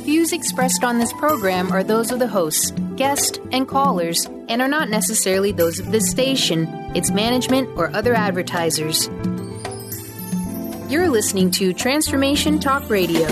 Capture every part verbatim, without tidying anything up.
views expressed on this program are those of the hosts, guests, and callers, and are not necessarily those of this station, its management, or other advertisers. You're listening to Transformation Talk Radio.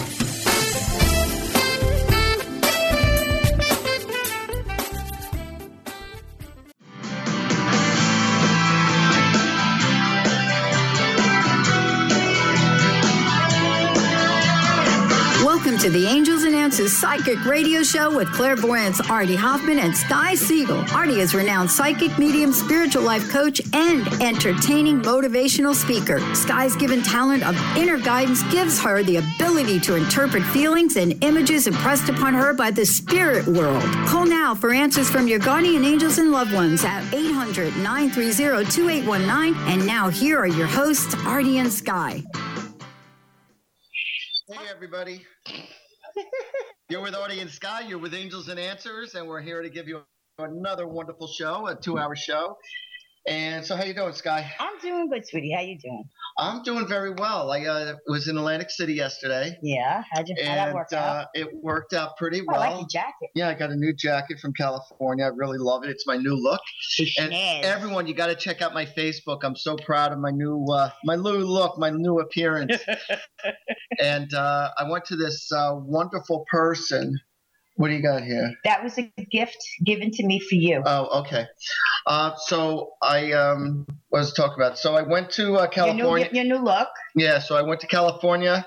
Welcome to the Angels and Answers Psychic Radio Show with clairvoyants Artie Hoffman and Sky Siegel. Artie is renowned psychic, medium, spiritual life coach, and entertaining motivational speaker. Sky's given talent of inner guidance gives her the ability to interpret feelings and images impressed upon her by the spirit world. Call now for answers from your guardian angels and loved ones at eight hundred, nine three zero, two eight one nine. And now here are your hosts, Artie and Sky. Hey, everybody. You're with Artie and Sky. You're with Angels and Answers, and we're here to give you another wonderful show, a two-hour show. And so how you doing, Sky? I'm doing good, sweetie. How you doing? I'm doing very well. I uh, was in Atlantic City yesterday. Yeah. How'd you, how'd that work and, out? Uh, it worked out pretty Oh, well. I like your jacket. Yeah, I got a new jacket from California. I really love it. It's my new look. And Yes. everyone, you got to check out my Facebook. I'm so proud of my new uh, my new look, my new appearance. And uh, I went to this uh, wonderful person. What do you got here? That was a gift given to me for you. Oh, okay. Uh, so I um, what was I talking about? So I went to uh, California. Your new, your new look. Yeah, so I went to California.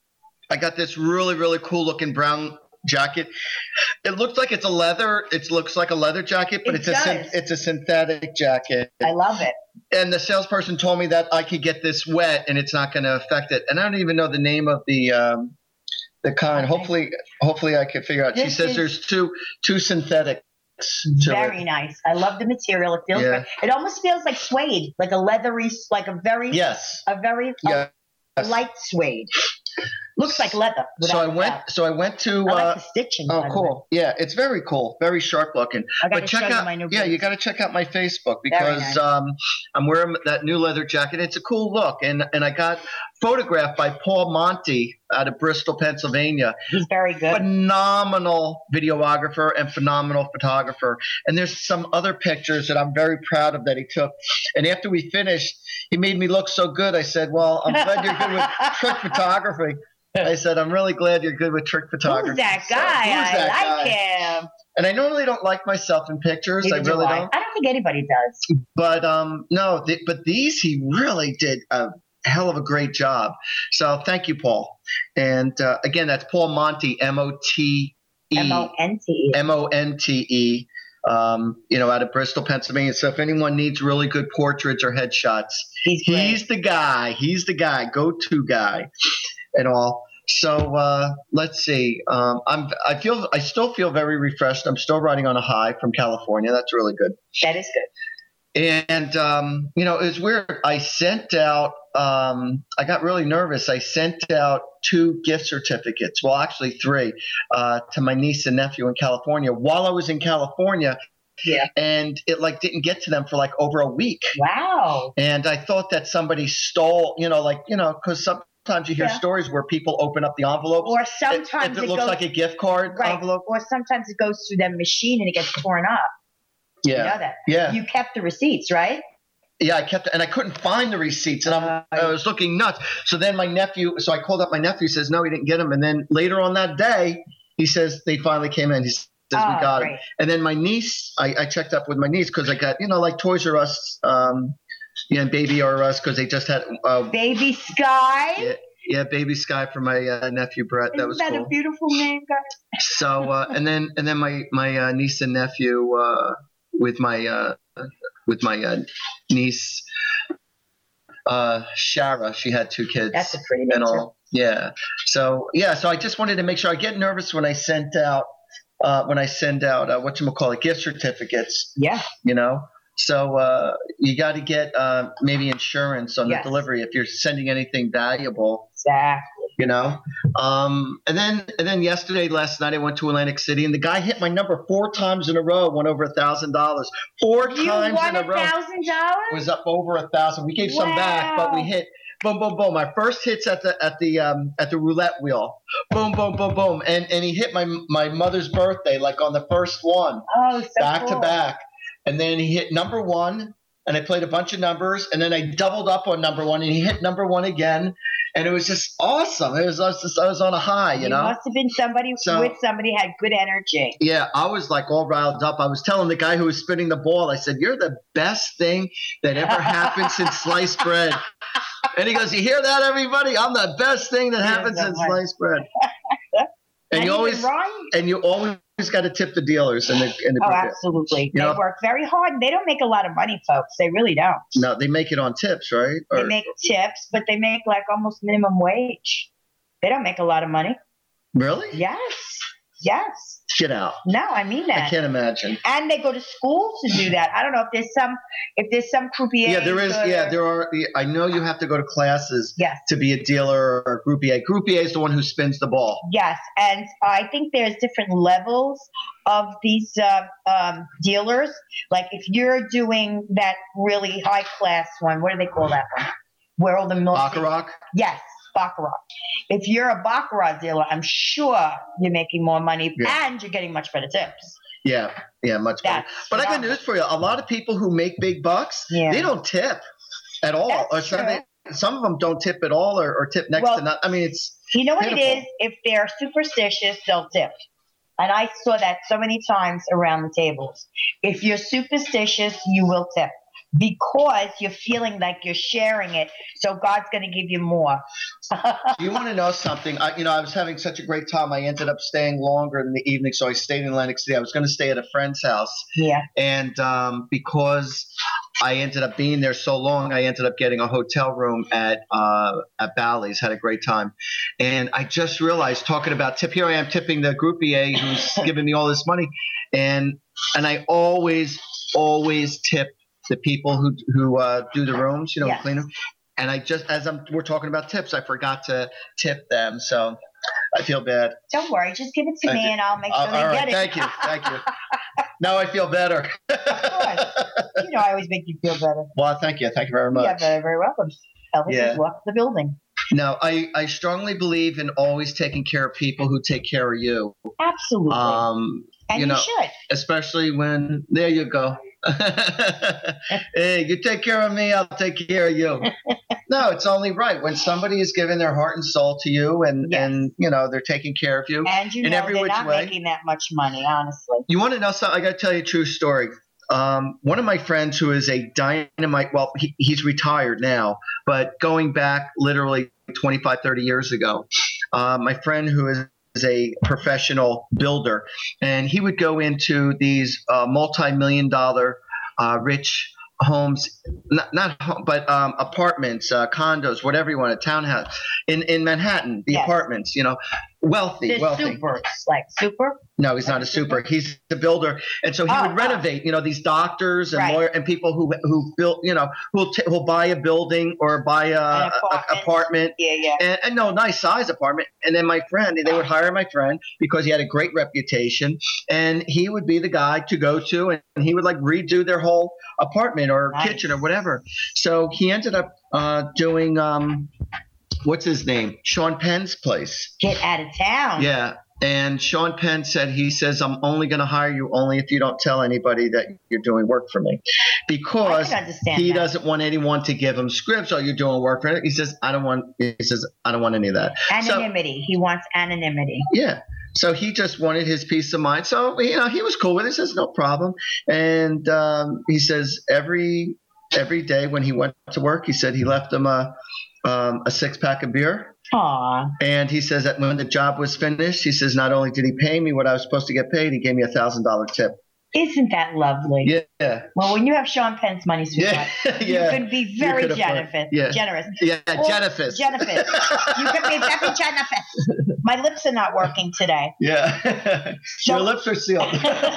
I got this really, really cool looking brown jacket. It looks like it's a leather. It looks like a leather jacket, but It it's a does. syn- it's a synthetic jacket. I love it. And the salesperson told me that I could get this wet and it's not going to affect it. And I don't even know the name of the um, the kind. Hopefully, hopefully I could figure out. She This says is- there's two two synthetics. To Very it. nice. I love the material. It feels Yeah. great. It almost feels like suede, like a leathery, like a very, Yes. a very Yeah. a light suede. Looks like leather. So I without a went. doubt. So I went to. I like Uh, the stitching. oh, by the way. cool. Yeah, it's very cool. Very sharp looking. I got But to check show you out. my new Yeah, you boots. got to check out my Facebook because nice. um, I'm wearing that new leather jacket. It's a cool look, and and I got photographed by Paul Monty out of Bristol, Pennsylvania. He's very good. Phenomenal videographer and phenomenal photographer. And there's some other pictures that I'm very proud of that he took. And after we finished, he made me look so good. I said, well, I'm glad you're good with trick photography. I said, I'm really glad you're good with trick photography. Who's that So, guy? who's I that like guy? him. And I normally don't like myself in pictures. Neither I do really I. don't. I don't think anybody does. But um, no, th- but these he really did a hell of a great job. So thank you, Paul. And uh, again, that's Paul Monty, M O T E. M O N T E. M O N T E, um, you know, out of Bristol, Pennsylvania. So if anyone needs really good portraits or headshots, He's great. he's the guy. He's the guy, go-to guy and all. So uh, let's see. Um, I'm. I feel. I still feel very refreshed. I'm still riding on a high from California. That's really good. That is good. And um, you know, it was weird. I sent out. Um, I got really nervous. I sent out two gift certificates. Well, actually three, uh, to my niece and nephew in California while I was in California. Yeah. And it like didn't get to them for like over a week. Wow. And I thought that somebody stole. You know, like you know, because some. Sometimes you hear Yeah. stories where people open up the envelopes. Or if, sometimes if it, it looks goes like a gift card right. envelope. Or sometimes it goes through their machine and it gets torn up. Yeah, You know that. yeah, You kept the receipts, right? yeah. I kept and I couldn't find the receipts, and I'm, Uh, I was looking nuts. So then my nephew, so I called up my nephew. Says no, he didn't get them. And then later on that day, he says they finally came in. He says Oh, we got great. them. And then my niece, I, I checked up with my niece because I got you know like Toys R Us, um, yeah, Baby R Us because they just had uh, Baby Sky. yeah, yeah, Baby Sky for my uh, nephew Brett. That Isn't was that cool. a beautiful name, guys? So uh, and then and then my my uh, niece and nephew uh, with my uh, with my uh, niece uh, Shara. She had two kids. That's a pretty and name, too. all. Yeah. So yeah. So I just wanted to make sure. I get nervous when I sent out uh, when I send out uh, what you call it gift certificates. Yeah. You know. So uh, you got to get uh, maybe insurance on Yes. the delivery if you're sending anything valuable. Exactly. You know, um, and then and then yesterday, last night, I went to Atlantic City, and the guy hit my number four times in a row, won over a thousand dollars. Four You times won in a a row thousand dollars? was up over a thousand. We gave some back, but we Wow. hit boom, boom, boom. My first hits at the at the um, at the roulette wheel. Boom, boom, boom, boom. And and he hit my my mother's birthday like on the first one, Oh, so back cool. to back. And then he hit number one, and I played a bunch of numbers, and then I doubled up on number one, and he hit number one again. And it was just awesome. It was I was, just, I was on a high, you You know. must have been somebody So- with somebody had good energy. Yeah, I was like all riled up. I was telling the guy who was spinning the ball, I said, "You're the best thing that ever happened since sliced bread." And he goes, "You hear that, everybody? I'm the best thing that Yeah, happened so since much. sliced bread." And, And you he always was right. and you always got to tip the dealers in the in the Oh, group. absolutely. You They know- work very hard. They don't make a lot of money, folks. They really don't. No, they make it on tips, right? They Or- make tips, but they make like almost minimum wage. They don't make a lot of money. really? Yes. Yes. Get out. No, I mean I that. can't imagine. And they go to school to do that. I don't know if there's some, if there's some croupier. Yeah, there is. Yeah, there are. I know you have to go to classes Yes. to be a dealer or groupier. Groupier is the one who spins the ball. Yes, and I think there's different levels of these uh, um, dealers. Like if you're doing that really high class one, what do they call that one? Where all the milk. Baccarat. Yes, baccarat. If you're a baccarat dealer, I'm sure you're making more money Yeah. and you're getting much better tips. Yeah, yeah, much better. That's But I got phenomenal. news for you. A lot of people who make big bucks, Yeah. they don't tip at all. That's or some, true. they- some of them don't tip at all or, or tip next Well, to nothing. I mean, it's You know what it Pitiful. is? If they're superstitious, they'll tip. And I saw that so many times around the tables. If you're superstitious, you will tip because you're feeling like you're sharing it. So God's going to give you more. you want to know something? I, you know, I was having such a great time. I ended up staying longer in the evening, so I stayed in Atlantic City. I was going to stay at a friend's house, Yeah. and um, because I ended up being there so long, I ended up getting a hotel room at uh, at Bally's. Had a great time, and I just realized, talking about tip, here I am tipping the groupier who's giving me all this money, and and I always always tip the people who who uh, do the rooms, you know, Yes. clean them. And I just, as I'm, we're talking about tips, I forgot to tip them, so I feel bad. Don't worry. Just give it to Thank me you. and I'll make Uh, sure they all get right, it. thank you, thank you. Now I feel better. You know, I always make you feel better. Well, thank you, thank you very much. Yeah, very, very welcome. Elvis Yeah. has left the building. Now, I, I strongly believe in always taking care of people who take care of you. Absolutely. Um, and you you, know, should. especially when, there you go. Hey, you take care of me, I'll take care of you. No, it's only right. When somebody is giving their heart and soul to you and, Yes. and you know, they're taking care of you. And you in know every they're which not way. making that much money, honestly. You want to know something? I got to tell you a true story. Um, one of my friends who is a dynamite, well, he, he's retired now, but going back literally twenty-five, thirty years ago, uh, my friend who is is a professional builder, and he would go into these uh, multi-million dollar uh, rich homes, not, not home, but um, apartments, uh, condos, whatever you want, a townhouse in, in Manhattan, the Yes. apartments, you know, wealthy, They're wealthy. supers, like super. No, he's not a super. He's a builder, and so he Oh, would renovate. You know, these doctors and Right. lawyer and people who who built. You know, who'll t- who'll buy a building or buy a, An a- a apartment. apartment. Yeah, yeah. And, and no, nice size apartment. And then my friend, they would hire my friend because he had a great reputation, and he would be the guy to go to, and he would like redo their whole apartment or Nice. kitchen or whatever. So he ended up uh, doing um, what's his name, Sean Penn's place. Get out of town. Yeah. And Sean Penn said, he says, I'm only going to hire you only if you don't tell anybody that you're doing work for me. I Because can understand he that. doesn't want anyone to give him scripts. Oh, you're doing work for it. He says, I don't want, he says, I don't want any of that. So, Anonymity. he wants anonymity. yeah. So he just wanted his peace of mind. So, you know, he was cool with it. He says, no problem. And um, he says every, every day when he went to work, he said he left him a, um, a six pack of beer. Aw. And he says that when the job was finished, he says not only did he pay me what I was supposed to get paid, he gave me a thousand dollar tip. Isn't that lovely? Yeah, Well, when you have Sean Penn's money, sweetheart, yeah, you yeah, can be very could afford- generous. yeah. Generous. yeah. Or- Jennifer. Jennifer. You can be very generous. My lips are not working today. Yeah, So- your lips are sealed.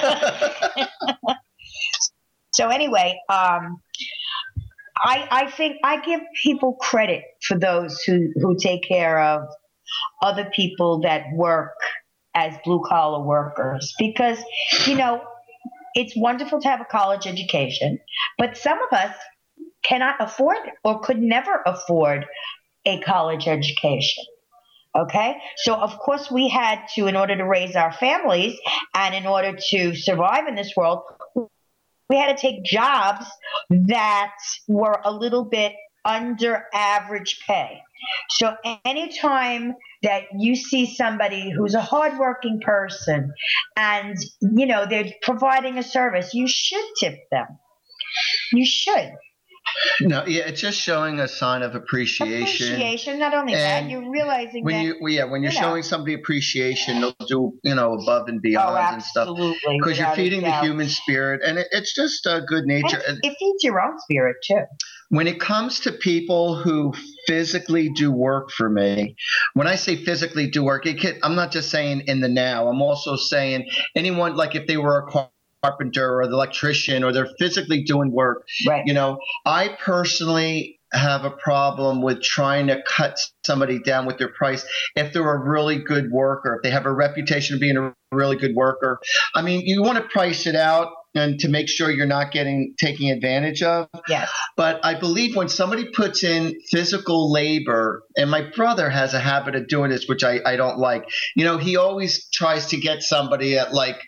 So anyway, um, I I think I give people credit for those who, who take care of other people that work as blue collar workers because, you know, it's wonderful to have a college education, but some of us cannot afford or could never afford a college education. Okay, so of course we had to, in order to raise our families and in order to survive in this world, we had to take jobs that were a little bit under average pay. So anytime that you see somebody who's a hardworking person and, you know, they're providing a service, you should tip them. You should. No, yeah, it's just showing a sign of appreciation. Appreciation, not only and that, you're realizing when that. You, well, yeah, when you're you know, showing somebody appreciation, they'll do, you know, above and beyond oh, and stuff. absolutely. Because you're feeding the doubt. human spirit, and it, it's just uh, good nature. And it feeds your own spirit, too. When it comes to people who physically do work for me, when I say physically do work, it can, I'm not just saying in the now. I'm also saying anyone, like if they were a carpenter or the electrician or they're physically doing work. Right. You know, I personally have a problem with trying to cut somebody down with their price if they're a really good worker, if they have a reputation of being a really good worker. I mean, you want to price it out and to make sure you're not getting taking advantage of. Yes. But I believe when somebody puts in physical labor, and my brother has a habit of doing this, which I, I don't like, you know, he always tries to get somebody at like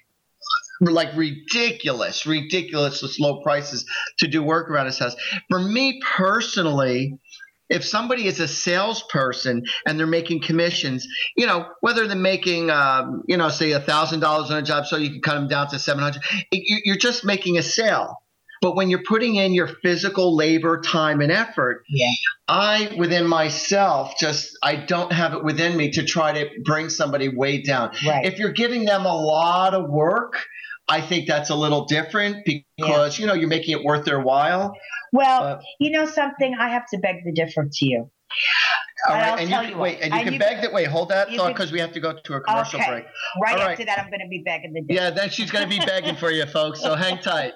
like ridiculous, ridiculous low prices to do work around his house. For me personally, if somebody is a salesperson and they're making commissions, you know, whether they're making, um, you know, say one thousand dollars on a job so you can cut them down to seven hundred dollars, you're just making a sale. But when you're putting in your physical labor, time, and effort, yeah. I, within myself, just I don't have it within me to try to bring somebody way down. Right. If you're giving them a lot of work, I think that's a little different because, yeah. you know, you're making it worth their while. Well, uh, you know something? I have to beg the difference to you. All right, I'll and tell you you can, wait, what. and you And can you beg can- that. Wait, hold that you thought can- because we have to go to a commercial Okay. break. Right All after right. that, I'm going to be begging the Yeah, then she's going to be begging for you, folks. So hang tight.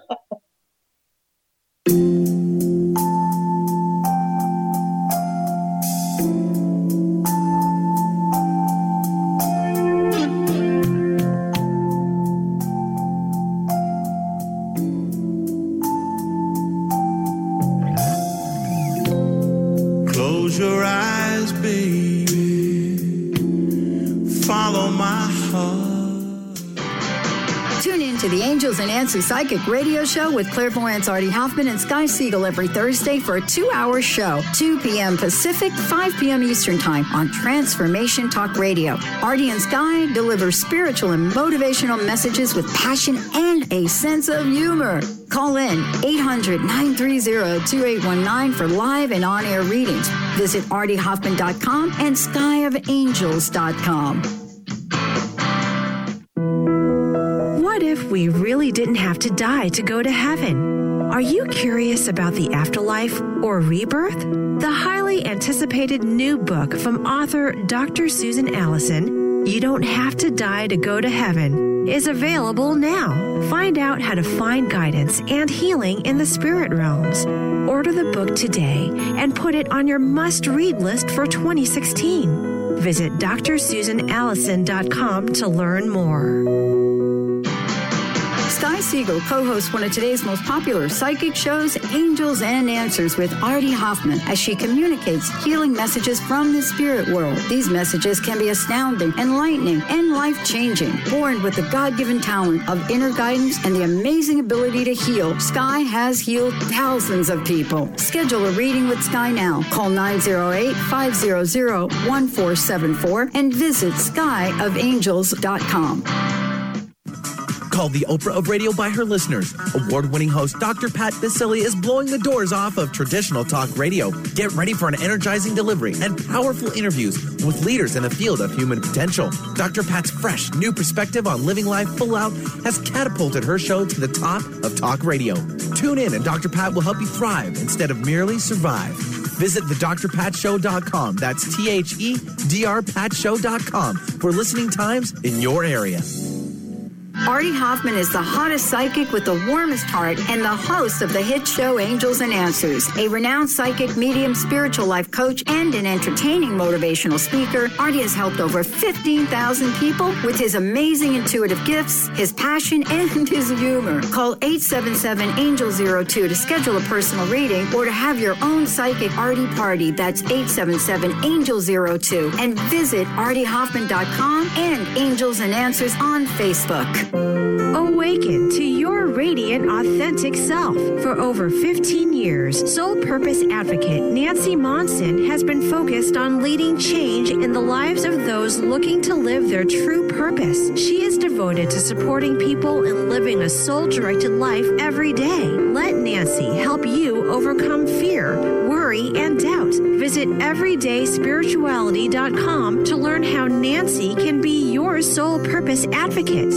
Close your eyes, baby. Follow my heart. Tune in to the Angels and Answers Psychic Radio Show with clairvoyants Artie Hoffman and Sky Siegel every Thursday for a two-hour show, two p.m. Pacific, five p.m. Eastern Time on Transformation Talk Radio. Artie and Sky deliver spiritual and motivational messages with passion and a sense of humor. Call in eight hundred, nine three zero, two eight one nine for live and on-air readings. Visit artie hoffman dot com and sky of angels dot com. What if we really didn't have to die to go to heaven? Are you curious about the afterlife or rebirth? The highly anticipated new book from author Doctor Susan Allison, You Don't Have to Die to Go to Heaven, is available now. Find out how to find guidance and healing in the spirit realms. Order the book today and put it on your must-read list for twenty sixteen. Visit d r susan allison dot com to learn more. Sky Siegel co-hosts one of today's most popular psychic shows, Angels and Answers with Artie Hoffman, as she communicates healing messages from the spirit world. These messages can be astounding, enlightening, and life-changing. Born with the God-given talent of inner guidance and the amazing ability to heal, Sky has healed thousands of people. Schedule a reading with Sky now. Call nine zero eight, five zero zero, one four seven four and visit sky of angels dot com. Called the Oprah of radio by her listeners, award-winning host Doctor Pat Baccili is blowing the doors off of traditional talk radio. Get ready for an energizing delivery and powerful interviews with leaders in the field of human potential. Doctor Pat's fresh, new perspective on living life full out has catapulted her show to the top of talk radio. Tune in and Doctor Pat will help you thrive instead of merely survive. Visit the dr pat show dot com. That's T H E D R pat show dot com for listening times in your area. Artie Hoffman is the hottest psychic with the warmest heart and the host of the hit show Angels and Answers. A renowned psychic, medium, spiritual life coach, and an entertaining motivational speaker, Artie has helped over fifteen thousand people with his amazing intuitive gifts, his passion, and his humor. Call eight seven seven, angel zero two to schedule a personal reading or to have your own psychic Artie party. That's eight seven seven, angel zero two. And visit artie hoffman dot com and Angels and Answers on Facebook. Awaken to your radiant, authentic self. For over fifteen years, Soul Purpose Advocate Nancy Monson has been focused on leading change in the lives of those looking to live their true purpose. She is devoted to supporting people in living a soul-directed life every day. Let Nancy help you overcome fear, worry, and doubt. Visit everyday spirituality dot com to learn how Nancy can be your soul purpose advocate.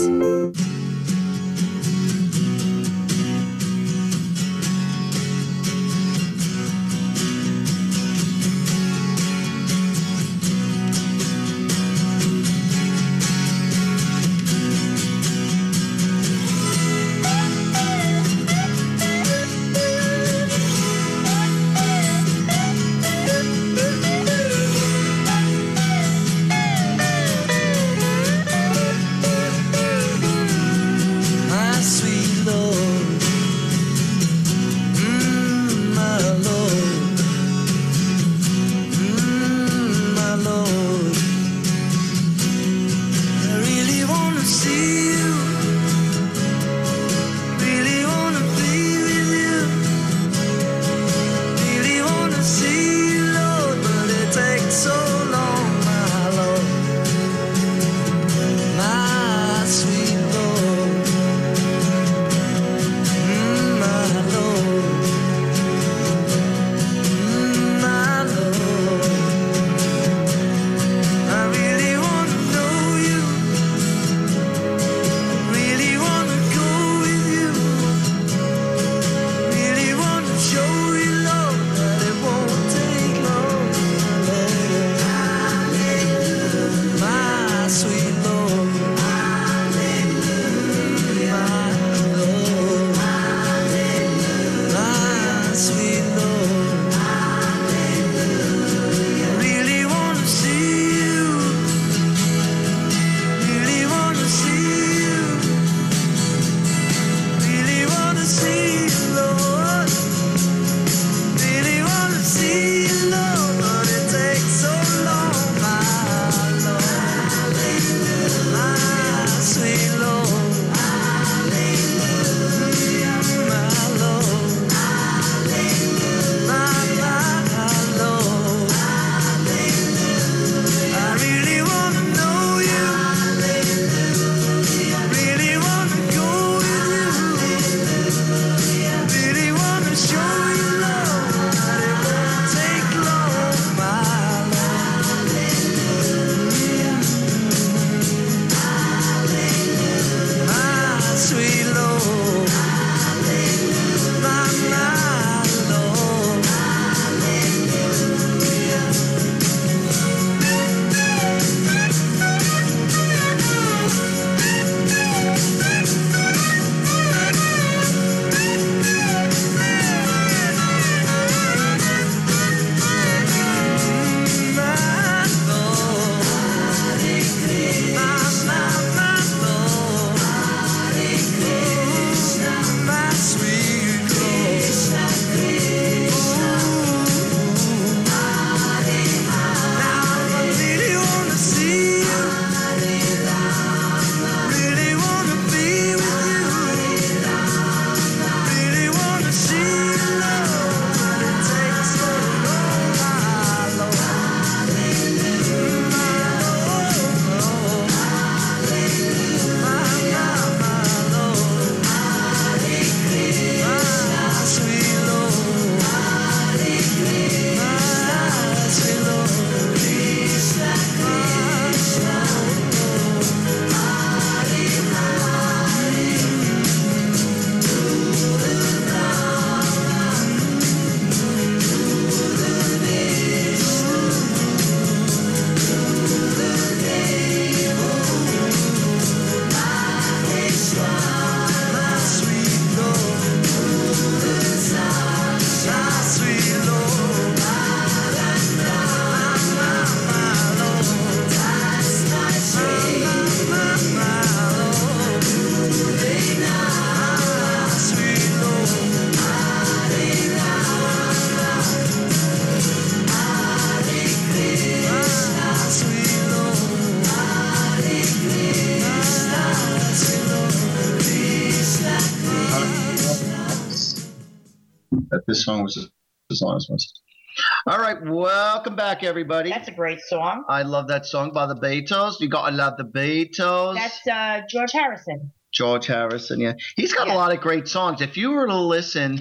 that this song was as long as it was. All right, welcome back, everybody. That's a great song. I love that song by the Beatles. You got to love the Beatles. That's uh, George Harrison. George Harrison, yeah. He's got Yeah. a lot of great songs. If you were to listen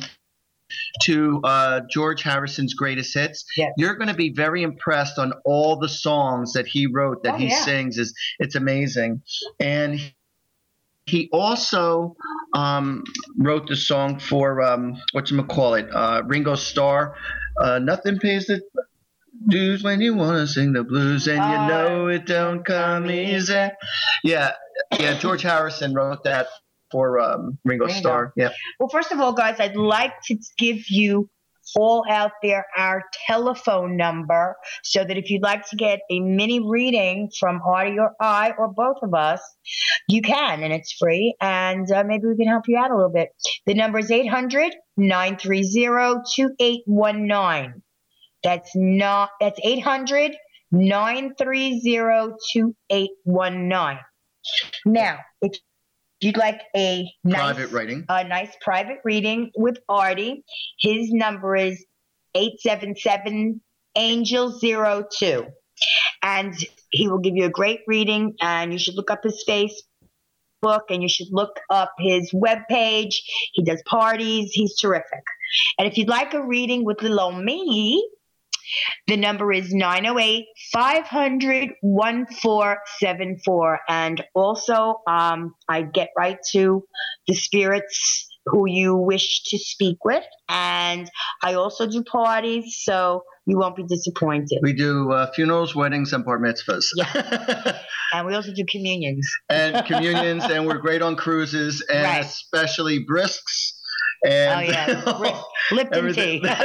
to uh, George Harrison's greatest hits, Yeah. you're going to be very impressed on all the songs that he wrote, that Oh, he yeah. sings. Is It's amazing. And he also um, wrote the song for, um, whatchamacallit, uh, Ringo Starr. Uh, nothing pays the dues when you want to sing the blues, and you Uh, know it don't come easy. Yeah, yeah. George Harrison wrote that for um, Ringo Ringo. Starr. Yeah. Well, first of all, guys, I'd like to give you all out there our telephone number so that if you'd like to get a mini reading from Artie or I or both of us, you can, and it's free, and uh, maybe we can help you out a little bit. The number is eight hundred, nine three zero, two eight one nine. That's not, that's eight hundred, nine three zero, two eight one nine. Now, if you'd like a nice, Private writing. a nice private reading with Artie, his number is eight seven seven, angel zero two. And he will give you a great reading, and you should look up his Facebook, and you should look up his webpage. He does parties. He's terrific. And if you'd like a reading with little old me, the number is nine oh eight, five hundred, one four seven four. And also, um, I get right to the spirits who you wish to speak with. And I also do parties, so you won't be disappointed. We do uh, funerals, weddings, and bar mitzvahs. Yeah. And we also do communions. And communions, and we're great on cruises, and Right. especially brisks. And Oh, yeah. Brisk- Lipton everything. tea.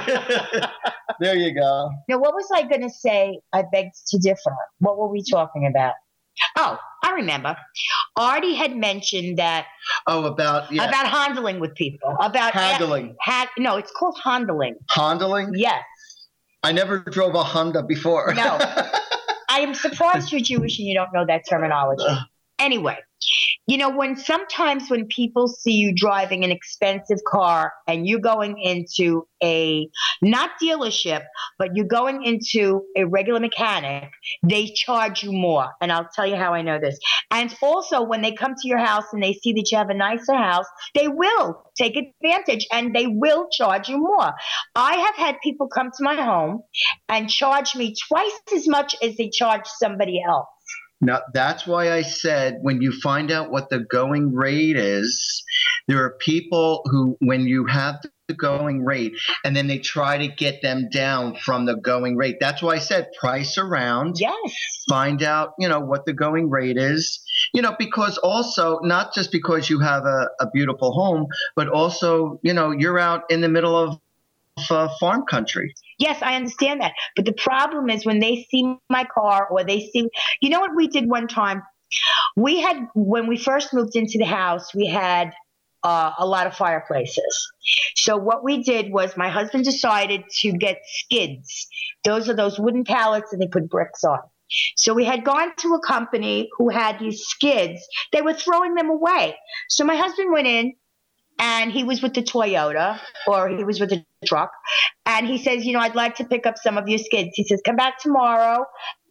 There you go. Now, what was I going to say? I begged to differ. What were we talking about? Oh, I remember. Artie had mentioned that Oh, about yeah, about handling with people. About handling. Ha- no, it's called handling. Handling. Yes. I never drove a Honda before. No. I am surprised you're Jewish and you don't know that terminology. Anyway, you know, when sometimes when people see you driving an expensive car and you're going into a, not dealership, but you're going into a regular mechanic, they charge you more. And I'll tell you how I know this. And also when they come to your house and they see that you have a nicer house, they will take advantage and they will charge you more. I have had people come to my home and charge me twice as much as they charge somebody else. Now, that's why I said when you find out what the going rate is, there are people who, when you have the going rate, and then they try to get them down from the going rate. That's why I said price around. Yes. Find out, you know, what the going rate is. You know, because also, not just because you have a, a beautiful home, but also, you know, you're out in the middle of uh, farm country. Yes, I understand that. But the problem is when they see my car or they see, you know what we did one time? We had, when we first moved into the house, we had uh, a lot of fireplaces. So what we did was my husband decided to get skids. Those are those wooden pallets that they put bricks on. So we had gone to a company who had these skids. They were throwing them away. So my husband went in, and he was with the Toyota, or he was with the truck, and he says, you know, I'd like to pick up some of your skids. He says, come back tomorrow,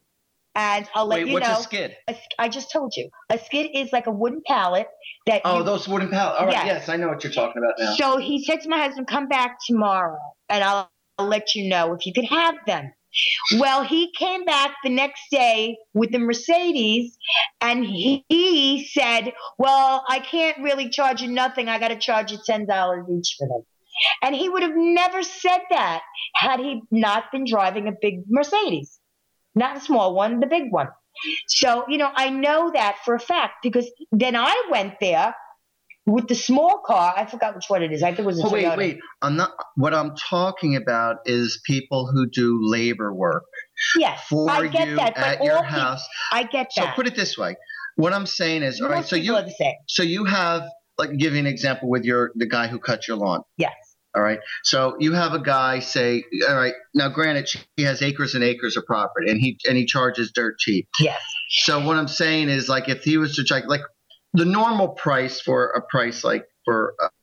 and I'll let Wait, you what's know. a skid? A, I just told you. A skid is like a wooden pallet that Oh, you, those wooden pallets. All right, Yes. yes, I know what you're talking about now. So he said to my husband, come back tomorrow, and I'll, I'll let you know if you could have them. Well, he came back the next day with the Mercedes, and he, he said, well, I can't really charge you nothing. I got to charge you ten dollars each for them. And he would have never said that had he not been driving a big Mercedes. Not a small one, the big one. So, you know, I know that for a fact because then I went there with the small car. I forgot which one it is. I think it was a Oh, wait, Toyota. wait. I'm not. What I'm talking about is people who do labor work Yes, for I get you that. But at all your peop- house. I get So that. put it this way. What I'm saying is, all right. Most So people you, are the same. so you have, like, give you an example with your the guy who cut your lawn. Yes. All right. So you have a guy say, all right. Now, granted, he has acres and acres of property, and he and he charges dirt cheap. Yes. So what I'm saying is, like, if he was to check, like, the normal price for a price like for uh,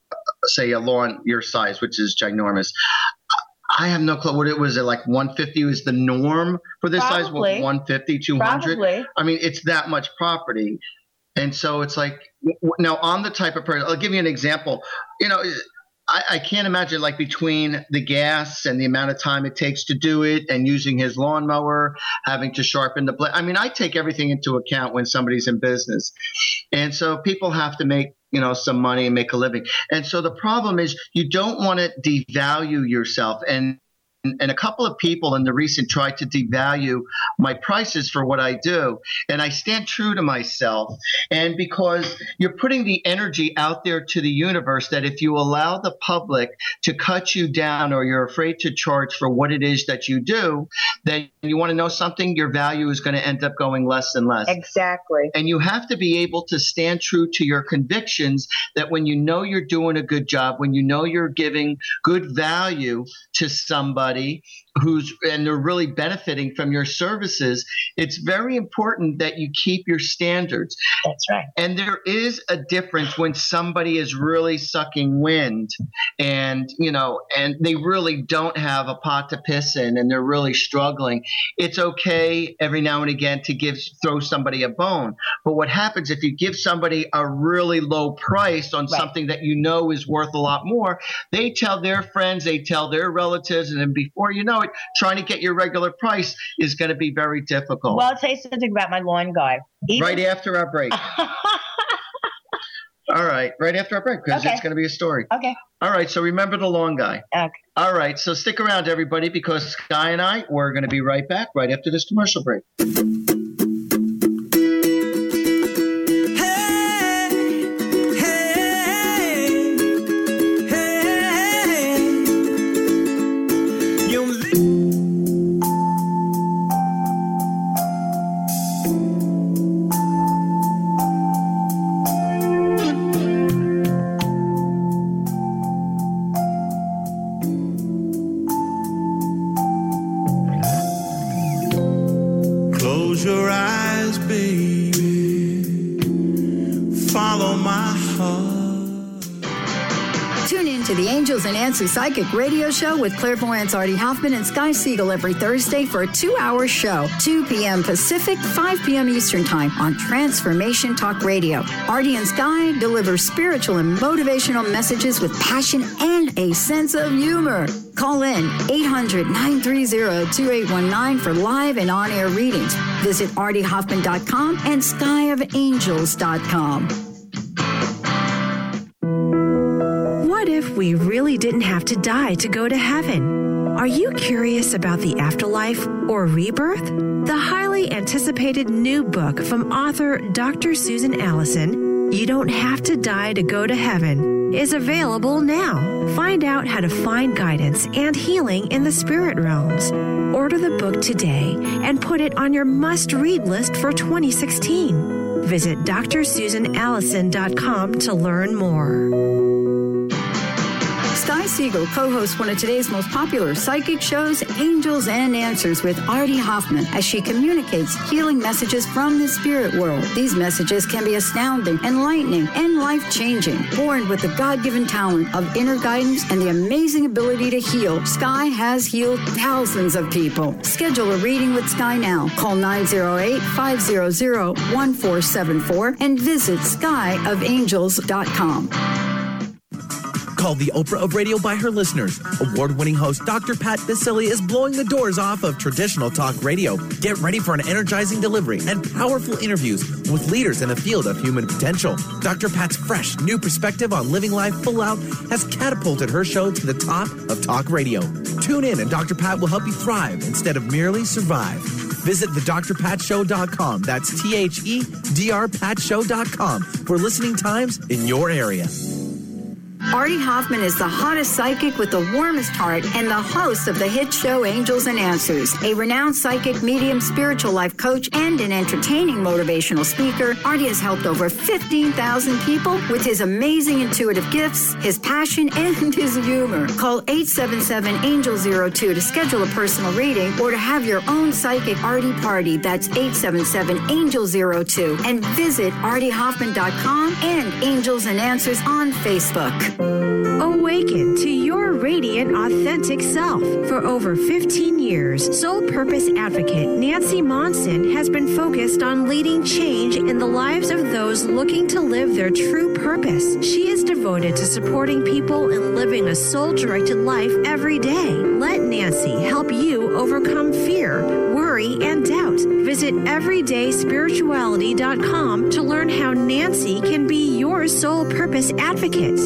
say a lawn your size, which is ginormous. I have no clue what it was. It like one fifty was the norm for this size? Well, one fifty, two hundred? Probably. I mean, it's that much property. And so it's like, now I'm the type of person, I'll give you an example. You know, I, I can't imagine like between the gas and the amount of time it takes to do it and using his lawnmower, having to sharpen the blade. I mean, I take everything into account when somebody's in business. And so people have to make, you know, some money and make a living. And so the problem is you don't want to devalue yourself. And And a couple of people in the recent tried to devalue my prices for what I do. And I stand true to myself. And because you're putting the energy out there to the universe that if you allow the public to cut you down or you're afraid to charge for what it is that you do, then you want to know something, your value is going to end up going less and less. Exactly. And you have to be able to stand true to your convictions that when you know you're doing a good job, when you know you're giving good value to somebody, who's and they're really benefiting from your services, it's very important that you keep your standards. That's right. And there is a difference when somebody is really sucking wind and, you know, and they really don't have a pot to piss in and they're really struggling. It's okay every now and again to give throw somebody a bone. But what happens if you give somebody a really low price on Right. something that you know is worth a lot more, they tell their friends, they tell their relatives, and then before you know it, trying to get your regular price is going to be very difficult. Well, I'll tell you something about my lawn guy. Even- Right after our break. All right, right after our break, because Okay. it's going to be a story. Okay. All right, so remember the lawn guy. Okay. All right, so stick around, everybody, because Sky and I, we're going to be right back right after this commercial break. Close your eyes, baby. Follow my heart. Tune in to the Angels and Answers Psychic Radio Show with clairvoyants Artie Hoffman and Sky Siegel every Thursday for a two-hour show, two p.m. Pacific, five p.m. Eastern Time on Transformation Talk Radio. Artie and Sky deliver spiritual and motivational messages with passion and a sense of humor. Call in eight hundred, nine three zero, two eight one nine for live and on-air readings. Visit artie hoffman dot com and sky of angels dot com. What if we really didn't have to die to go to heaven? Are you curious about the afterlife or rebirth? The highly anticipated new book from author Doctor Susan Allison, You Don't Have to Die to Go to Heaven, is available now. Find out how to find guidance and healing in the spirit realms. Order the book today and put it on your must-read list for twenty sixteen. Visit d r susan allison dot com to learn more. Sky Siegel co-hosts one of today's most popular psychic shows, Angels and Answers with Artie Hoffman, as she communicates healing messages from the spirit world. These messages can be astounding, enlightening, and life-changing. Born with the God-given talent of inner guidance and the amazing ability to heal, Sky has healed thousands of people. Schedule a reading with Sky now. Call nine zero eight, five zero zero, one four seven four and visit sky of angels dot com. Called the Oprah of radio by her listeners, award-winning host Doctor Pat Baccili is blowing the doors off of traditional talk radio. Get ready for an energizing delivery and powerful interviews with leaders in the field of human potential. Doctor Pat's fresh, new perspective on living life full out has catapulted her show to the top of talk radio. Tune in and Doctor Pat will help you thrive instead of merely survive. Visit the dr pat show dot com. That's T H E D R pat show dot com for listening times in your area. Artie Hoffman is the hottest psychic with the warmest heart and the host of the hit show Angels and Answers. A renowned psychic, medium, spiritual life coach, and an entertaining motivational speaker, Artie has helped over fifteen thousand people with his amazing intuitive gifts, his passion, and his humor. Call eight seven seven, angel zero two to schedule a personal reading or to have your own psychic Artie party. That's eight seven seven, angel zero two. And visit artie hoffman dot com and Angels and Answers on Facebook. Awaken to your radiant, authentic self. For over fifteen years, Soul Purpose Advocate Nancy Monson has been focused on leading change in the lives of those looking to live their true purpose. She is devoted to supporting people and living a soul-directed life every day. Let Nancy help you overcome fear, worry, and doubt. Visit everyday spirituality dot com to learn how Nancy can be your soul purpose advocate.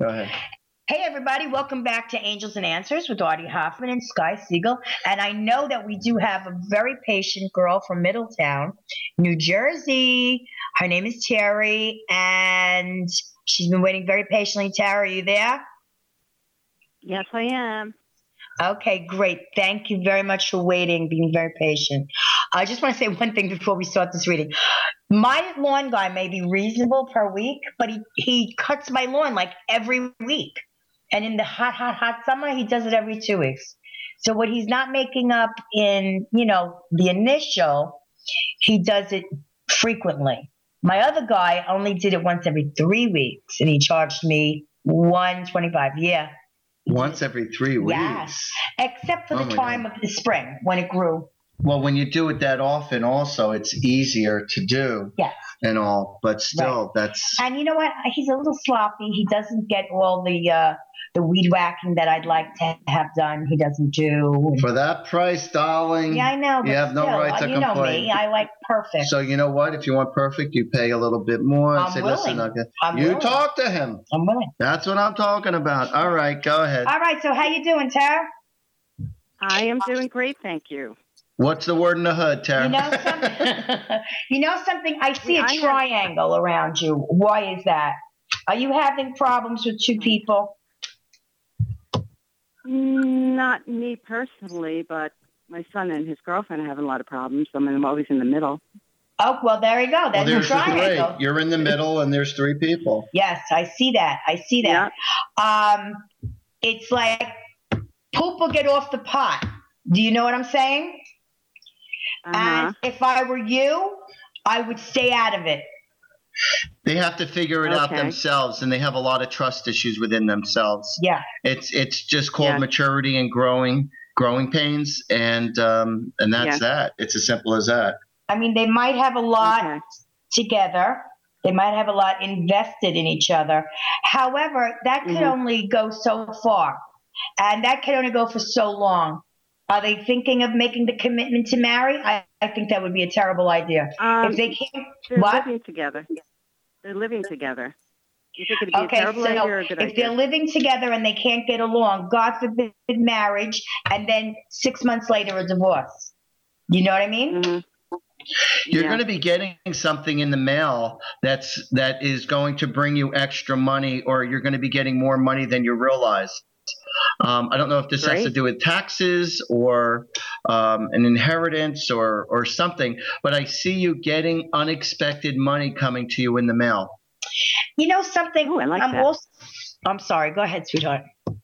Go ahead. Hey, everybody. Welcome back to Angels and Answers with Artie Hoffman and Sky Siegel. And I know that we do have a very patient girl from Middletown, New Jersey. Her name is Terry, and she's been waiting very patiently. Terry, are you there? Yes, I am. Okay, great. Thank you very much for waiting, being very patient. I just want to say one thing before we start this reading. My lawn guy may be reasonable per week, but he, he cuts my lawn like every week. And in the hot, hot, hot summer, he does it every two weeks. So what he's not making up in, you know, the initial, he does it frequently. My other guy only did it once every three weeks, and he charged me one twenty-five. Yeah. Once every three weeks? Yes. Except for Oh the my time God. of the spring when it grew. Well, when you do it that often, also, it's easier to do Yes. and all. But still, that's And you know what? He's a little sloppy. He doesn't get all the uh, the weed whacking that I'd like to have done. He doesn't do. for that price, darling. Yeah, I know. But You have no still, right to you know complain. me. I like perfect. So you know what? If you want perfect, you pay a little bit more and I'm say, willing. "Listen, okay." I'm You willing. talk to him. I'm willing. That's what I'm talking about. All right, go ahead. All right. So how you doing, Tara? I am doing great, thank you. What's the word in the hood, Tara? You know something? you know something? I see a I have- triangle around you. Why is that? Are you having problems with two people? Not me personally, but my son and his girlfriend are having a lot of problems. I mean, I'm always in the middle. Oh, well, there you go. well, That's a there's the triangle. three. You're in the middle, and there's three people. Yes, I see that. I see that. Um, it's like poop will get off the pot. Do you know what I'm saying? Uh-huh. And if I were you, I would stay out of it. They have to figure it out Okay. themselves, and they have a lot of trust issues within themselves. Yeah. It's it's just called Yeah. maturity and growing growing pains, and um, and that's Yeah. that. It's as simple as that. I mean, they might have a lot Okay. together. They might have a lot invested in each other. However, that could Mhm. only go so far. And that can only go for so long. Are they thinking of making the commitment to marry? I, I think that would be a terrible idea. Um, if they can't, they're what? living together. They're living together. You think it'd be Okay, a terrible so idea or a good if idea? they're living together and they can't get along, God forbid marriage, and then six months later a divorce. You know what I mean? Mhm. You're Yeah. going to be getting something in the mail that's that is going to bring you extra money, or you're going to be getting more money than you realize. Um, I don't know if this has to Great. do with taxes or um, an inheritance or or something, but I see you getting unexpected money coming to you in the mail. You know something? Ooh, I like I'm that. also. I'm sorry. Go ahead, sweetheart.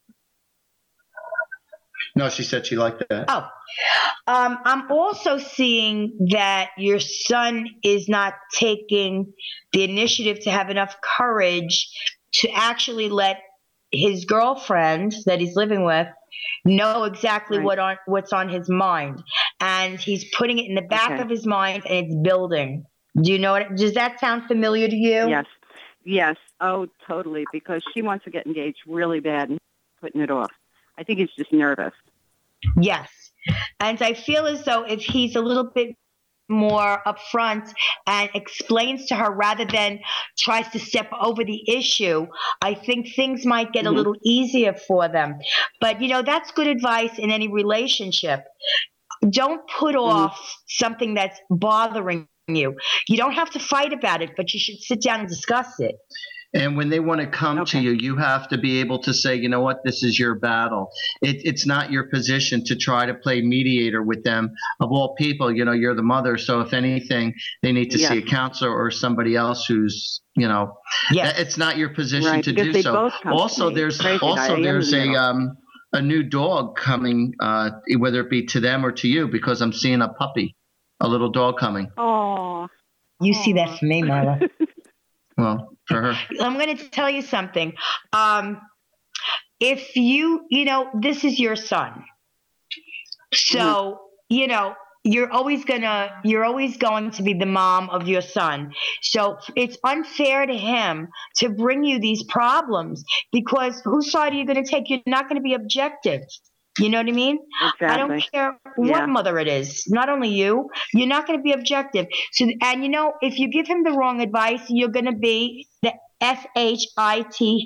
No, she said she liked that. Oh, um, I'm also seeing that your son is not taking the initiative to have enough courage to actually let his girlfriend that he's living with know exactly Right. what on what's on his mind, and he's putting it in the back Okay. of his mind, and it's building. Do you know what? Does that sound familiar to you? Yes. Yes. Oh, totally. Because she wants to get engaged really bad and putting it off. I think he's just nervous. Yes. And I feel as though if he's a little bit more upfront and explains to her rather than tries to step over the issue, I think things might get Mhm. a little easier for them. But, you know, that's good advice in any relationship. Don't put off something that's bothering you. You don't have to fight about it, but you should sit down and discuss it. And when they want to come Okay. to you, you have to be able to say, you know what, this is your battle. It, it's not your position to try to play mediator with them. Of all people, you know, you're the mother. So if anything, they need to Yeah. see a counselor or somebody else who's, you know, Yes. it's not your position Right, to because do they so. both come to Also, me. there's Crazy that I also am there's in the a middle. um a new dog coming, uh, whether it be to them or to you, because I'm seeing a puppy, a little dog coming. Oh. You see that for me, Marla. Well, for her. I'm going to tell you something. Um, if you, you know, this is your son. So, you know, you're always going to, you're always going to be the mom of your son. So it's unfair to him to bring you these problems because whose side are you going to take? You're not going to be objective. You know what I mean? Exactly. I don't care what Yeah. mother it is. Not only you, you're not going to be objective. So, and you know, if you give him the wrong advice, you're going to be the S H I T heel.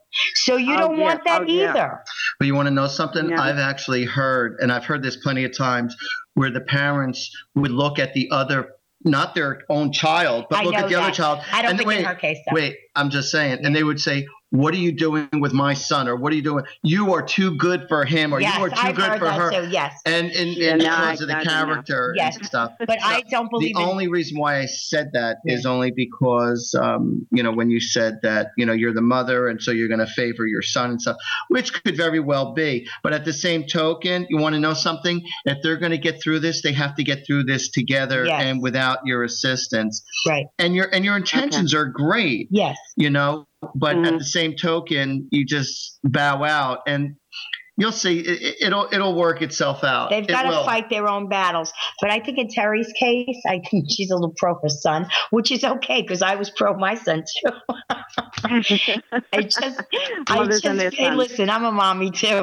So you don't oh, want yeah. that oh, yeah. either. But you want to know something? Yeah. I've actually heard, and I've heard this plenty of times, where the parents would look at the other, not their own child, but I look know at the that. other child. I don't and think wait, in her case, though. Wait, I'm just saying. And they would say, what are you doing with my son? Or what are you doing? You are too good for him, or Yes, you are too I've good heard for that her. too, yes. And, and, Yeah, and no, because I- of the I don't know. character Yes. and stuff. But I don't believe The in- only reason why I said that Yeah. is only because, um, you know, when you said that, you know, you're the mother and so you're going to favor your son and stuff, which could very well be. But at the same token, you want to know something? If they're going to get through this, they have to get through this together Yes. and without your assistance. Right. And your and your intentions are great, Yes. you know, but Mhm. at the same token, you just bow out and you'll see it, it'll it'll work itself out. They've It got to will. fight their own battles. But I think in Terry's case, I think she's a little pro her son, which is okay because I was pro my son too. I just, I Mothers just, and their hey, sons. listen, I'm a mommy too.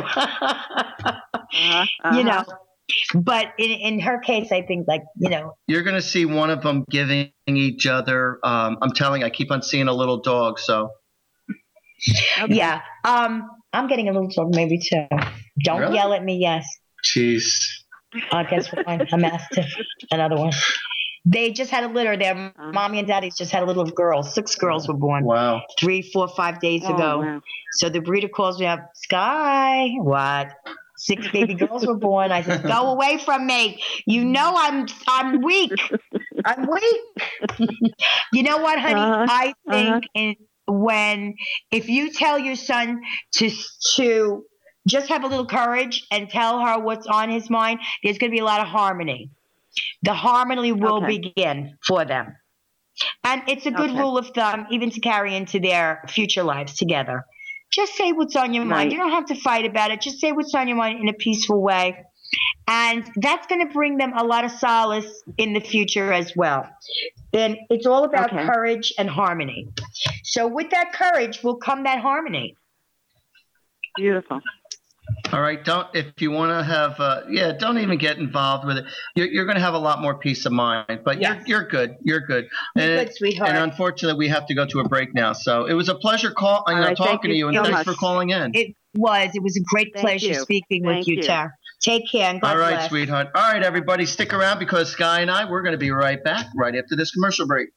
Uh-huh, You uh-huh. know, but in, in her case, I think like, you know, You're going to see one of them giving each other. Um, I'm telling you, I keep on seeing a little dog. So Okay. yeah. Um, I'm getting a little dog maybe too. Don't Really? yell at me. Yes. jeez. Uh, guess what? A mastiff. Another one. They just had a litter. Their mommy and daddy's just had a little girl. Six girls were born Wow. three, four, five days Oh, ago. wow. So the breeder calls me up, Sky, what? Six baby girls were born. I said, go away from me. You know I'm I'm weak. I'm weak. You know what, honey? Uh-huh. I think Uh-huh. in, when if you tell your son to to just have a little courage and tell her what's on his mind, there's going to be a lot of harmony. The harmony will Okay. begin for them. And it's a good Okay. rule of thumb, even to carry into their future lives together. Just say what's on your mind. Right. You don't have to fight about it. Just say what's on your mind in a peaceful way. And that's going to bring them a lot of solace in the future as well. And it's all about Okay. courage and harmony. So with that courage will come that harmony. Beautiful. All right. Don't if you want to have uh, yeah. Don't even get involved with it. You're, you're going to have a lot more peace of mind. But Yes. you're, you're good. You're good. You're And, good, sweetheart. and unfortunately, we have to go to a break now. So it was a pleasure call. You All know, right, thank talking to you you, and so thanks much. for calling in. It was. It was a great Thank pleasure you. speaking Thank with you, you. Tara. Take care and God All right, bless. sweetheart. All right, everybody, stick around because Sky and I, we're going to be right back right after this commercial break.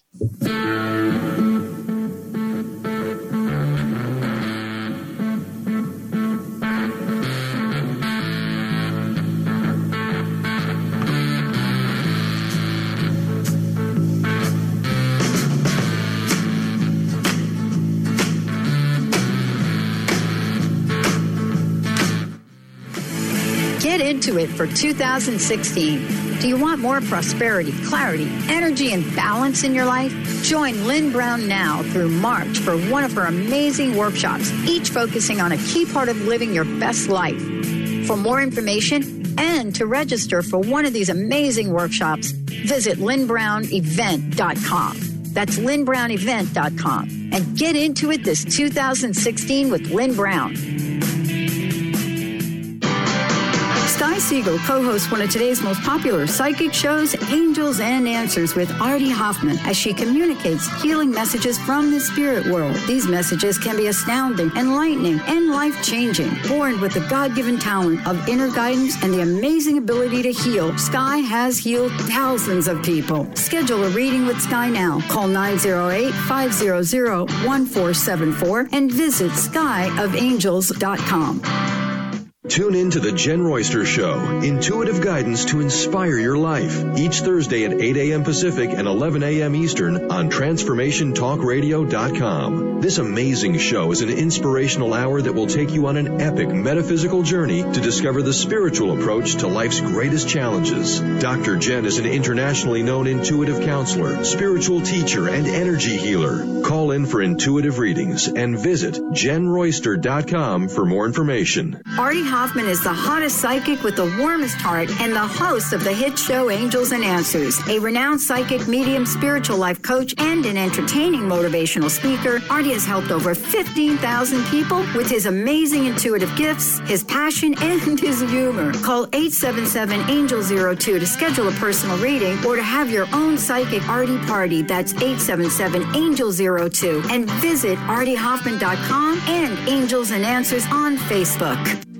Get into it for two thousand sixteen. Do you want more prosperity, clarity, energy, and balance in your life? Join Lynn Brown now through March for one of her amazing workshops, each focusing on a key part of living your best life. For more information and to register for one of these amazing workshops, visit lynn brown event dot com. That's lynn brown event dot com. And get into it this two thousand sixteen with Lynn Brown. Sky Siegel co-hosts one of today's most popular psychic shows, Angels and Answers with Artie Hoffman, as she communicates healing messages from the spirit world. These messages can be astounding, enlightening, and life-changing. Born with the God-given talent of inner guidance and the amazing ability to heal, Sky has healed thousands of people. Schedule a reading with Sky now. Call nine oh eight, five hundred, one four seven four and visit sky of angels dot com. Tune in to the Jen Royster Show, intuitive guidance to inspire your life, each Thursday at eight a.m. Pacific and eleven a.m. Eastern on transformation talk radio dot com. This amazing show is an inspirational hour that will take you on an epic metaphysical journey to discover the spiritual approach to life's greatest challenges. Doctor Jen is an internationally known intuitive counselor, spiritual teacher, and energy healer. Call in for intuitive readings and visit jen royster dot com for more information. Artie Hoffman is the hottest psychic with the warmest heart and the host of the hit show Angels and Answers. A renowned psychic, medium, spiritual life coach, and an entertaining motivational speaker, Artie has helped over fifteen thousand people with his amazing intuitive gifts, his passion, and his humor. Call eight seven seven, angel zero two to schedule a personal reading or to have your own psychic Artie party. That's eight seven seven, angel zero two. And visit artie hoffman dot com and Angels and Answers on Facebook.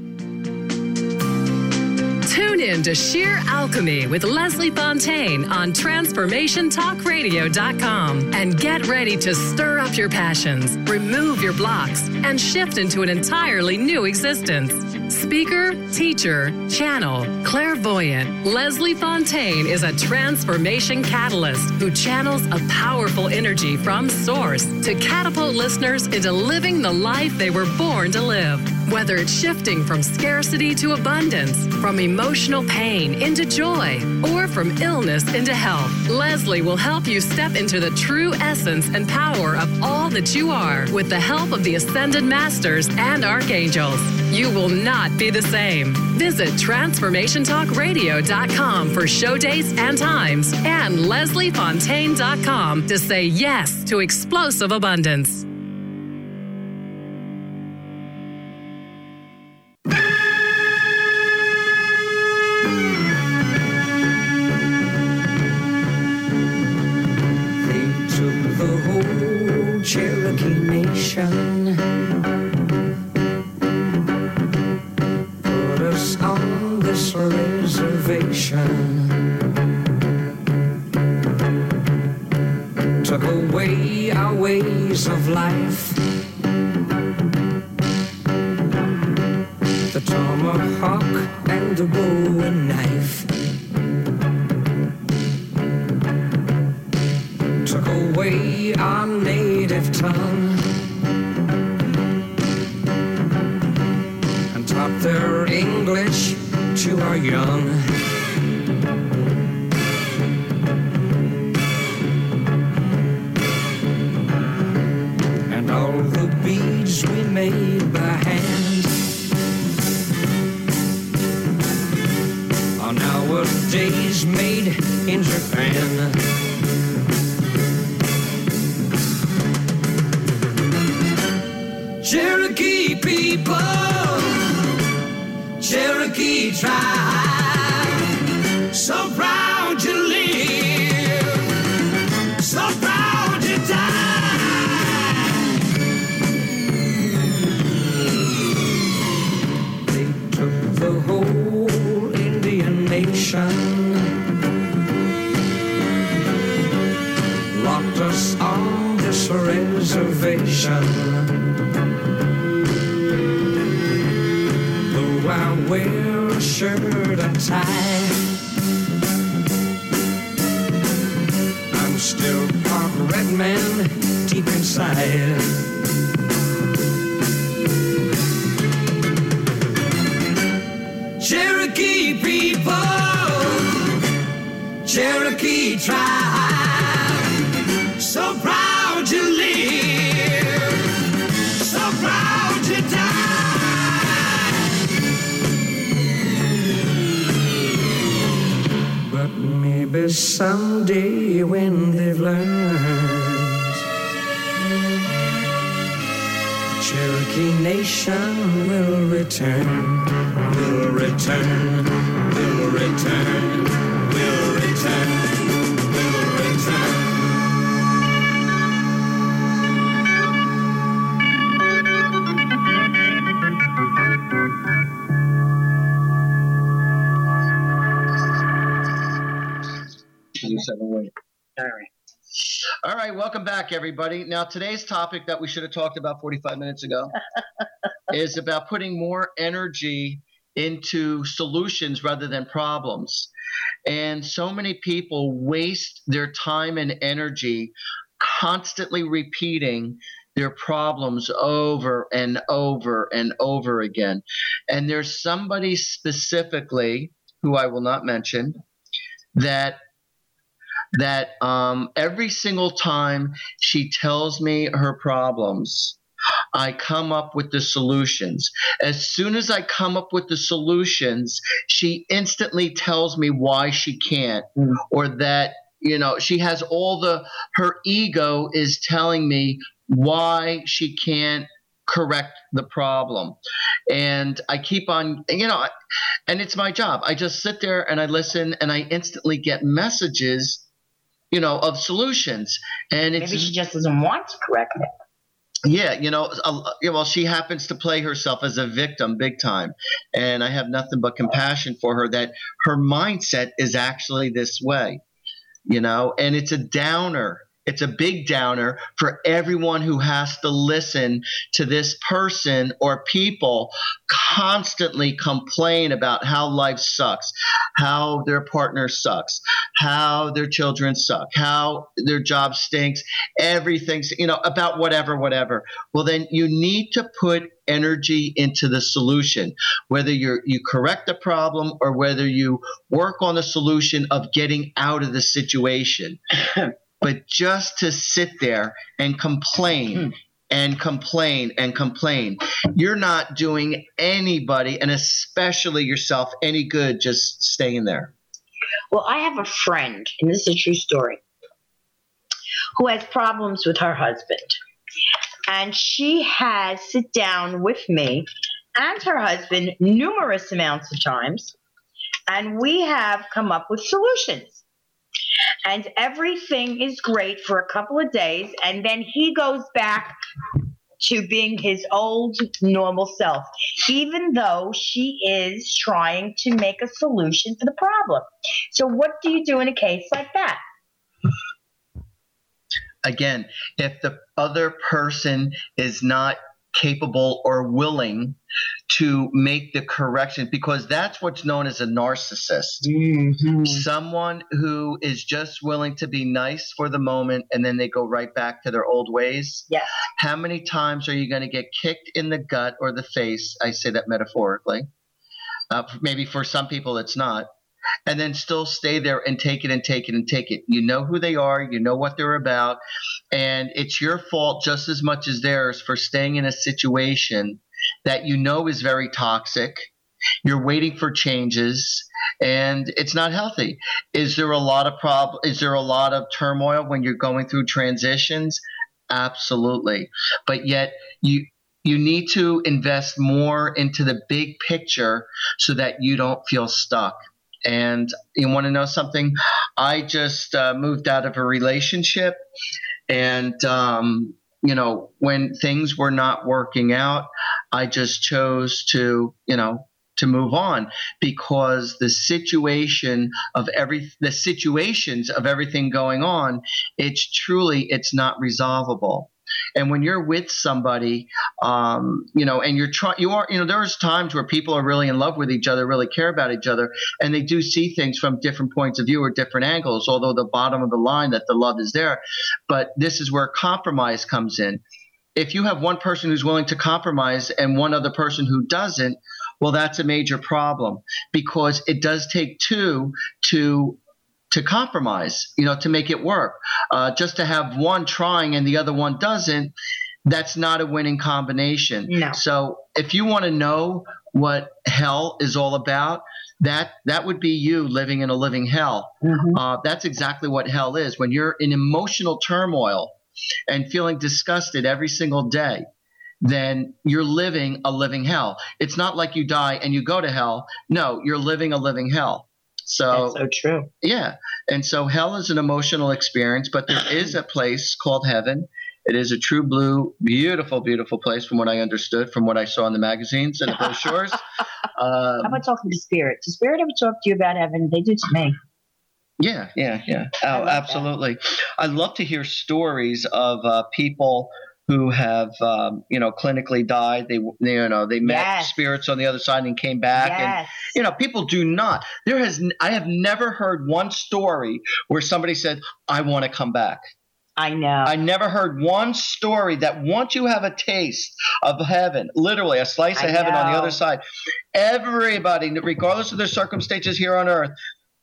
Tune in to Sheer Alchemy with Leslie Fontaine on transformation talk radio dot com and get ready to stir up your passions, remove your blocks, and shift into an entirely new existence. Speaker, teacher, channel, clairvoyant, Leslie Fontaine is a transformation catalyst who channels a powerful energy from source to catapult listeners into living the life they were born to live. Whether it's shifting from scarcity to abundance, from emotional pain into joy, or from illness into health, Leslie will help you step into the true essence and power of all that you are with the help of the Ascended Masters and Archangels. You will not be the same. Visit transformation talk radio dot com for show dates and times and leslie fontaine dot com to say yes to explosive abundance. Cherokee Nation, put us on this reservation, took away our ways of life, the tomahawk and the bowie knife, took away our native tongue and taught their English to our young. And all the beads we made by hand are nowadays made in Japan. Cherokee people, Cherokee tribe, so proud you live, so proud you die. They took the whole Indian nation, locked us on this reservation. I wear a shirt and tie, I'm still part red man deep inside. Cherokee people, Cherokee tribe, so proud you live, so proud you die. Maybe someday when they've learned, the Cherokee Nation will return, will return, will return, will return, will return. All right, welcome back, everybody. Now, today's topic that we should have talked about forty-five minutes ago is about putting more energy into solutions rather than problems. And so many people waste their time and energy constantly repeating their problems over and over and over again. And there's somebody specifically, who I will not mention, that that um, every single time she tells me her problems, I come up with the solutions. As soon as I come up with the solutions, she instantly tells me why she can't, mm. or that, you know, she has all the, her ego is telling me why she can't correct the problem. And I keep on, you know, and it's my job. I just sit there and I listen, and I instantly get messages, you know, of solutions. And it's, maybe she just doesn't want to correct it. Yeah, you know, uh, well, she happens to play herself as a victim big time. And I have nothing but compassion for her that her mindset is actually this way, you know, and it's a downer. It's a big downer for everyone who has to listen to this person or people constantly complain about how life sucks, how their partner sucks, how their children suck, how their job stinks, everything's, you know, about whatever, whatever. Well, then you need to put energy into the solution, whether you're, you correct the problem or whether you work on the solution of getting out of the situation. But just to sit there and complain and complain and complain, you're not doing anybody, and especially yourself, any good just staying there. Well, I have a friend, and this is a true story, who has problems with her husband. And she has sit down with me and her husband numerous amounts of times, and we have come up with solutions. And everything is great for a couple of days, and then he goes back to being his old normal self, even though she is trying to make a solution for the problem. So what do you do in a case like that? Again, if the other person is not capable or willing to make the correction, because that's what's known as a narcissist. Mm-hmm. Someone who is just willing to be nice for the moment and then they go right back to their old ways. Yes. How many times are you going to get kicked in the gut or the face? I say that metaphorically. Uh, maybe for some people it's not. And then still stay there and take it and take it and take it. You know who they are. You know what they're about. And it's your fault just as much as theirs for staying in a situation that you know is very toxic. You're waiting for changes, and it's not healthy. Is there a lot of prob- Is there a lot of turmoil when you're going through transitions? Absolutely. But yet you you need to invest more into the big picture so that you don't feel stuck. And you want to know something? I just uh, moved out of a relationship, and um, you know, when things were not working out, I just chose to, you know, to move on, because the situation of every the situations of everything going on, it's truly it's not resolvable. And when you're with somebody, um, you know, and you're trying, you are, you know, there's times where people are really in love with each other, really care about each other, and they do see things from different points of view or different angles, although the bottom of the line that the love is there. But this is where compromise comes in. If you have one person who's willing to compromise and one other person who doesn't, well, that's a major problem, because it does take two to to compromise, you know, to make it work. Uh, just to have one trying and the other one doesn't, that's not a winning combination. No. So if you want to know what hell is all about, that that would be you living in a living hell. Mm-hmm. Uh, that's exactly what hell is. When you're in emotional turmoil and feeling disgusted every single day, then you're living a living hell. It's not like you die and you go to hell. No, you're living a living hell. So, that's so true. Yeah. And so hell is an emotional experience, but there is a place called heaven. It is a true blue, beautiful, beautiful place from what I understood, from what I saw in the magazines and the brochures. um, How about talking to spirit? Does spirit ever talk to you about heaven? They do to me. Yeah, yeah, yeah. Oh, absolutely. That. I love to hear stories of uh, people who have, um, you know, clinically died. They, you know, they met yes. spirits on the other side and came back. Yes. And, you know, people do not. There has, I have never heard one story where somebody said, I want to come back. I know. I never heard one story that once you have a taste of heaven, literally a slice of I heaven know. on the other side, everybody, regardless of their circumstances here on earth,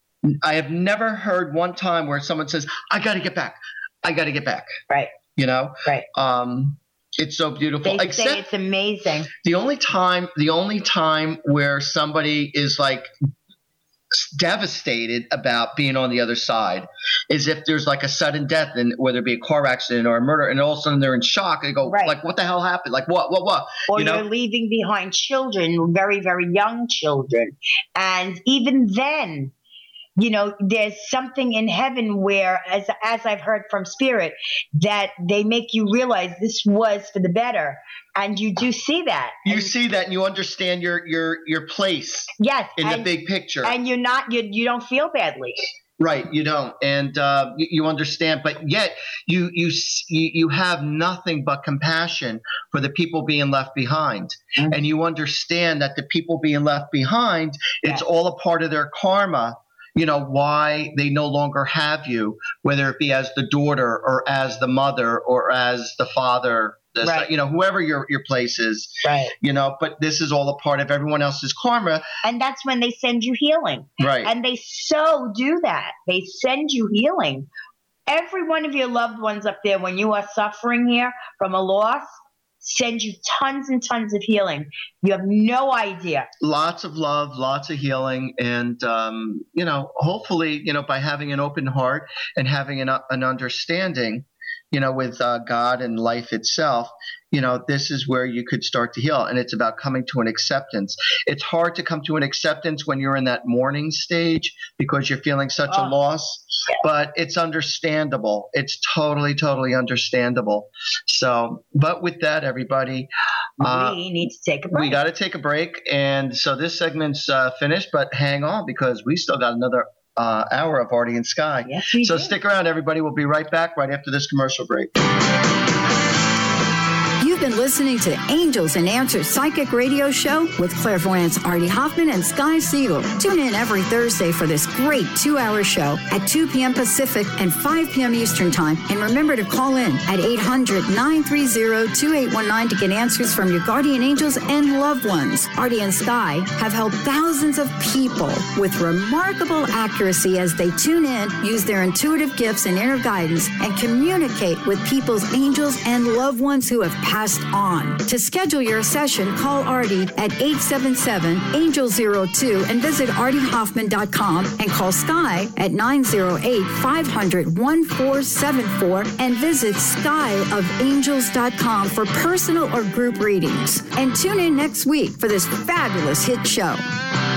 I have never heard one time where someone says, I got to get back. I got to get back. Right. You know, right? Um, It's so beautiful. They Except say it's amazing. The only time, the only time where somebody is like devastated about being on the other side is if there's like a sudden death, and whether it be a car accident or a murder, and all of a sudden they're in shock. They go, right. like, what the hell happened? Like, what, what, what? Or you know? you're leaving behind children, very, very young children. And even then, you know, there's something in heaven where, as as I've heard from Spirit, that they make you realize this was for the better. And you do see that. You and, see that, and you understand your your your place. Yes, in and, the big picture. And you're not you you don't feel badly. Right, you don't, and uh, you, you understand, but yet you, you you you have nothing but compassion for the people being left behind, mm-hmm. and you understand that the people being left behind, it's yeah. all a part of their karma. You know, why they no longer have you, whether it be as the daughter or as the mother or as the father, the, right. you know, whoever your, your place is, right. you know, but this is all a part of everyone else's karma. And that's when they send you healing. Right. And they so do that. They send you healing. Every one of your loved ones up there, when you are suffering here from a loss, send you tons and tons of healing. You have no idea. Lots of love, lots of healing. And, um, you know, hopefully, you know, by having an open heart and having an, an understanding, you know, with uh, God and life itself, you know, this is where you could start to heal. And it's about coming to an acceptance. It's hard to come to an acceptance when you're in that mourning stage because you're feeling such oh. a loss, but it's understandable. It's totally, totally understandable. So, but with that, everybody, uh, we need to take a break. We got to take a break. And so this segment's uh, finished, but hang on because we still got another uh, hour of Artie and Sky. Yes, we so do. Stick around, everybody. We'll be right back right after this commercial break. You've been listening to Angels and Answers Psychic Radio Show with clairvoyants Artie Hoffman and Sky Siegel. Tune in every Thursday for this great two-hour show at two p.m. Pacific and five p.m. Eastern Time. And remember to call in at eight hundred, nine three zero, two eight one nine to get answers from your guardian angels and loved ones. Artie and Sky have helped thousands of people with remarkable accuracy as they tune in, use their intuitive gifts and inner guidance, and communicate with people's angels and loved ones who have passed on. To schedule your session, call Artie at eight seven seven, angel zero two and visit artie hoffman dot com and call Sky at nine zero eight, five hundred, fourteen seventy-four and visit sky of angels dot com for personal or group readings. And tune in next week for this fabulous hit show.